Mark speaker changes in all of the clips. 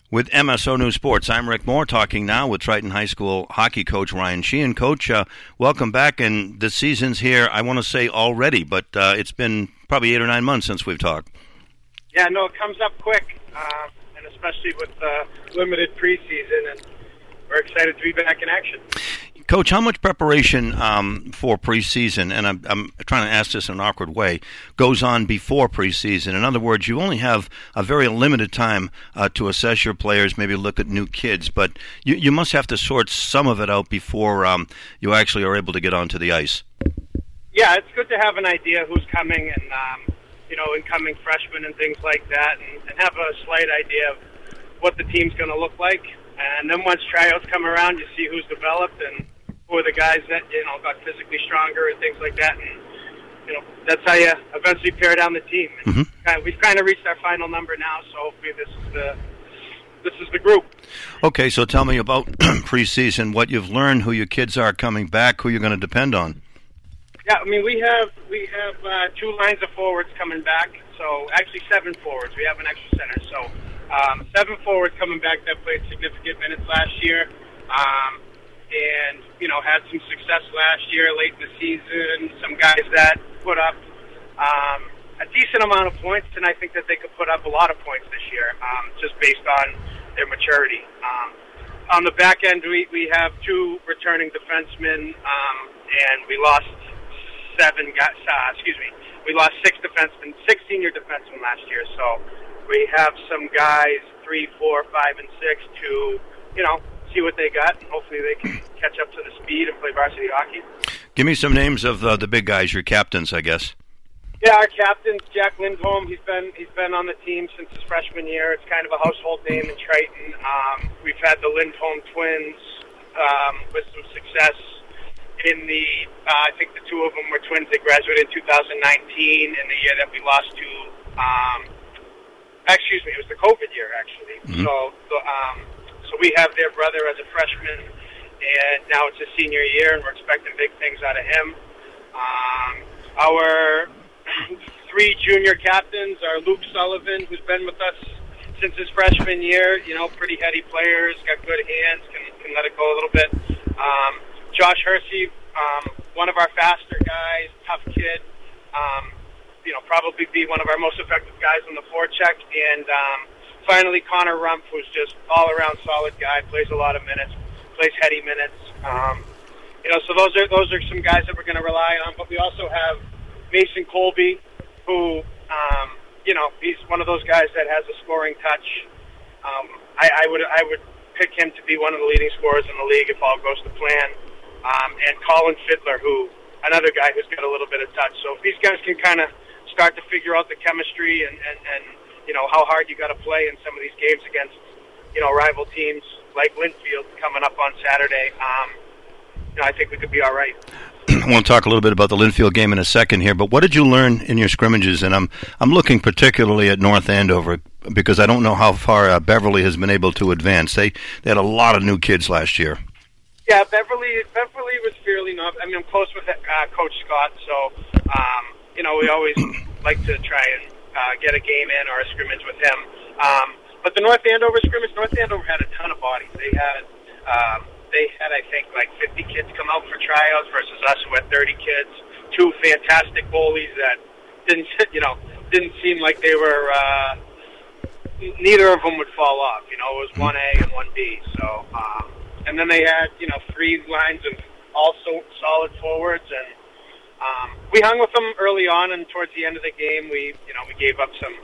Speaker 1: With MSO News Sports, I'm Rick Moore, talking now with Triton High School hockey coach Ryan Sheehan. Coach, welcome back, and the season's here, I want to say already, but it's been probably 8 or 9 months since we've talked.
Speaker 2: Yeah, no, it comes up quick, and especially with limited preseason, and we're excited to be back in action.
Speaker 1: Coach, how much preparation for preseason, and I'm trying to ask this in an awkward way, goes on before preseason? In other words, you only have a very limited time to assess your players, maybe look at new kids, but you must have to sort some of it out before you actually are able to get onto the ice.
Speaker 2: Yeah, it's good to have an idea who's coming and, incoming freshmen and things like that, and have a slight idea of what the team's going to look like. And then once tryouts come around, you see who's developed and who are the guys that, got physically stronger and things like that. And, that's how you eventually pare down the team. And we've kind of reached our final number now, so hopefully this is the group.
Speaker 1: Okay, so tell me about preseason, what you've learned, who your kids are coming back, who you're going to depend on.
Speaker 2: Yeah, I mean, we have 2 lines of forwards coming back, so actually 7 forwards. We have an extra center, so 7 forwards coming back that played significant minutes last year. And, had some success last year, late in the season, some guys that put up a decent amount of points, and I think that they could put up a lot of points this year, just based on their maturity. On the back end, we have 2 returning defensemen, and we lost 7 guys, we lost 6 defensemen, 6 senior defensemen last year, so we have some guys, 3, 4, 5, and 6 to, see what they got, and hopefully they can catch up to the speed and play varsity hockey.
Speaker 1: Give me some names of the big guys, your captains, I guess.
Speaker 2: Yeah, our captain, Jack Lindholm, he's been on the team since his freshman year. It's kind of a household name in Triton. We've had the Lindholm twins with some success in the, I think the 2 of them were twins that graduated in 2019, in the year that we lost to, it was the COVID year, actually. So we have their brother as a freshman, and now it's his senior year, and we're expecting big things out of him. Our 3 junior captains are Luke Sullivan, who's been with us since his freshman year. Pretty heady players, got good hands, can let it go a little bit. Josh Hersey, one of our faster guys, tough kid. Probably be one of our most effective guys on the forecheck. And finally, Connor Rumpf, who's just all-around solid guy, plays a lot of minutes, plays heady minutes. So those are some guys that we're going to rely on. But we also have Mason Colby, who, he's one of those guys that has a scoring touch. I would pick him to be one of the leading scorers in the league if all goes to plan. And Colin Fiddler, another guy who's got a little bit of touch. So if these guys can kind of start to figure out the chemistry and how hard you got to play in some of these games against, rival teams like Linfield coming up on Saturday, I think we could be all right.
Speaker 1: I want to talk a little bit about the Linfield game in a second here, but what did you learn in your scrimmages? And I'm looking particularly at North Andover because I don't know how far Beverly has been able to advance. They had a lot of new kids last year.
Speaker 2: Yeah, Beverly was fairly new. I mean, I'm close with Coach Scott, so we always like to try and get a game in or a scrimmage with him. But the North Andover scrimmage, North Andover had a ton of bodies. They had I think like 50 kids come out for tryouts versus us who had 30 kids. 2 fantastic goalies that didn't seem like they were. Neither of them would fall off. It was 1A and 1B. So. And then they had, 3 lines of also solid forwards, and we hung with them early on. And towards the end of the game, we gave up some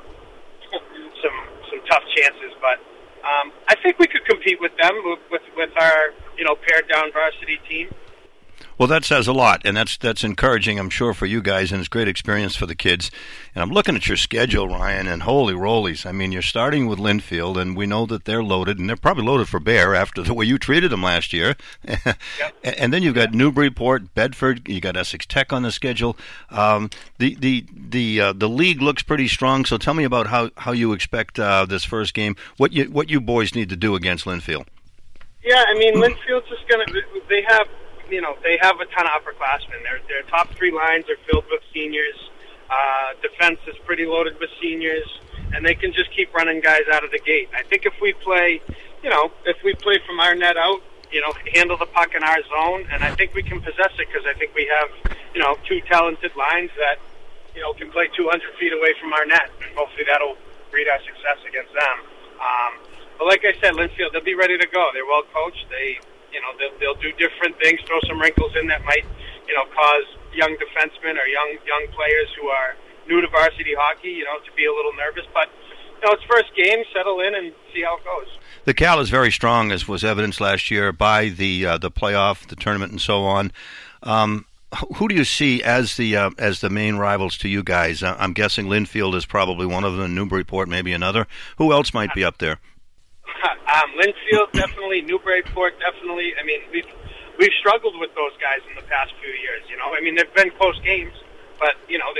Speaker 2: tough chances. But I think we could compete with them with our pared down varsity team.
Speaker 1: Well, that says a lot, and that's encouraging, I'm sure, for you guys, and it's great experience for the kids. And I'm looking at your schedule, Ryan, and holy rollies. I mean, you're starting with Linfield, and we know that they're loaded, and they're probably loaded for bear after the way you treated them last year. Yep. And then you've got Newburyport, Bedford, you got Essex Tech on the schedule. The league looks pretty strong, so tell me about how you expect this first game, what you boys need to do against Linfield.
Speaker 2: Yeah, I mean, Linfield's just going to – they have a ton of upperclassmen. Their top 3 lines are filled with seniors. Defense is pretty loaded with seniors. and they can just keep running guys out of the gate. I think if we play, if we play from our net out, handle the puck in our zone, and I think we can possess it because I think we have, two talented lines that, can play 200 feet away from our net. Hopefully that'll breed our success against them. But like I said, Linfield, they'll be ready to go. They're well coached. They'll do different things, throw some wrinkles in that might, cause young defensemen or young players who are new to varsity hockey, to be a little nervous. But, it's first game, settle in and see how it goes.
Speaker 1: The Cal is very strong, as was evidenced last year by the playoff, the tournament, and so on. Who do you see as the main rivals to you guys? I'm guessing Linfield is probably one of them, Newburyport maybe another. Who else might be up there?
Speaker 2: Linfield definitely, Newburyport definitely. I mean, we've struggled with those guys in the past few years. I mean, they've been close games, but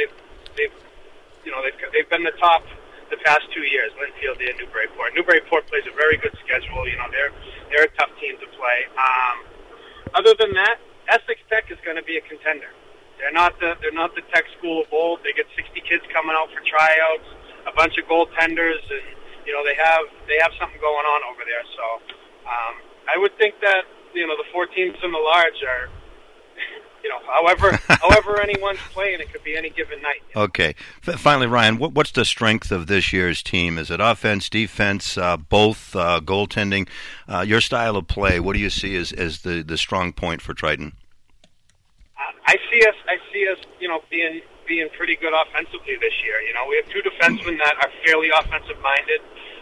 Speaker 2: they've been the top the past 2 years. Linfield and Newburyport. Newburyport plays a very good schedule. They're a tough team to play. Other than that, Essex Tech is going to be a contender. They're not the Tech school of old. They get 60 kids coming out for tryouts, a bunch of goaltenders, and they have something going on over there. So I would think that the 4 teams in the large are, however anyone's playing, it could be any given night.
Speaker 1: Okay. Finally, Ryan, what's the strength of this year's team? Is it offense, defense, both, goaltending? Your style of play, what do you see as the strong point for Triton?
Speaker 2: I see us, being pretty good offensively this year. We have 2 defensemen that are fairly offensive minded.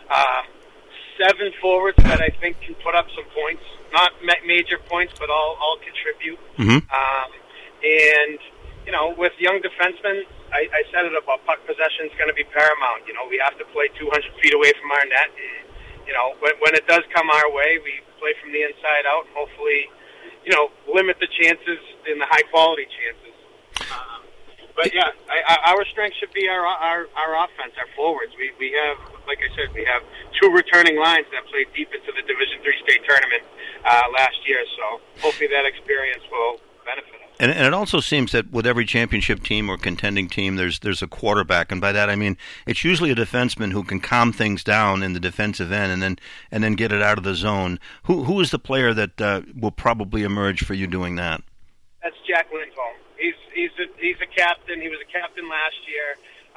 Speaker 2: 7 forwards that I think can put up some points, not major points, but all contribute.
Speaker 1: Mm-hmm.
Speaker 2: And with young defensemen, I said it about puck possession is going to be paramount. We have to play 200 feet away from our net. And, when it does come our way, we play from the inside out and hopefully, limit the chances in the high quality chances. But yeah, our strength should be our offense, our forwards. We have, like I said, we have 2 returning lines that played deep into the Division III state tournament last year. So hopefully that experience will benefit us.
Speaker 1: And it also seems that with every championship team or contending team, there's a quarterback, and by that I mean it's usually a defenseman who can calm things down in the defensive end and then get it out of the zone. Who is the player that will probably emerge for you doing that?
Speaker 2: That's Jack Lindholm. He's a captain. He was a captain last year.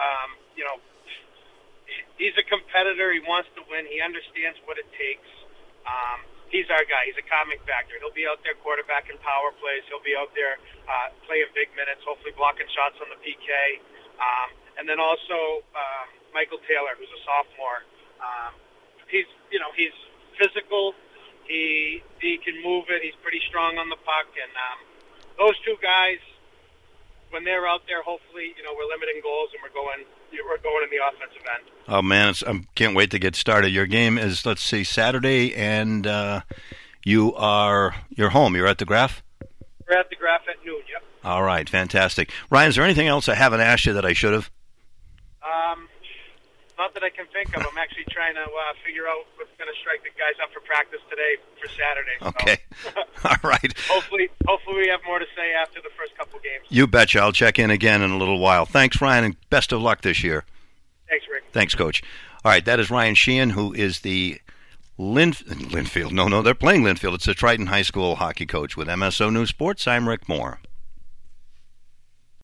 Speaker 2: He's a competitor. He wants to win. He understands what it takes. He's our guy. He's a comic factor. He'll be out there quarterbacking power plays. He'll be out there playing big minutes, hopefully blocking shots on the PK. And then also Michael Taylor, who's a sophomore. He's physical. He can move it. He's pretty strong on the puck. And those 2 guys, when they're out there, hopefully, we're limiting goals and we're going in the offensive end.
Speaker 1: Oh man, I can't wait to get started. Your game is, let's see, Saturday, and you're home. You're at the Graph?
Speaker 2: We're at the Graph at noon. Yep.
Speaker 1: All right, fantastic. Ryan, is there anything else I haven't asked you that I should have?
Speaker 2: Not that I can think of. I'm actually trying to figure out what's going to strike the guys up for practice today for Saturday.
Speaker 1: Okay.
Speaker 2: So.
Speaker 1: All right.
Speaker 2: Hopefully we have more to say after the first couple games.
Speaker 1: You betcha. I'll check in again in a little while. Thanks, Ryan, and best of luck this year.
Speaker 2: Thanks, Rick.
Speaker 1: Thanks, Coach. All right, that is Ryan Sheehan, who is the Linfield. No, they're playing Linfield. It's the Triton High School hockey coach with MSO News Sports. I'm Rick Moore.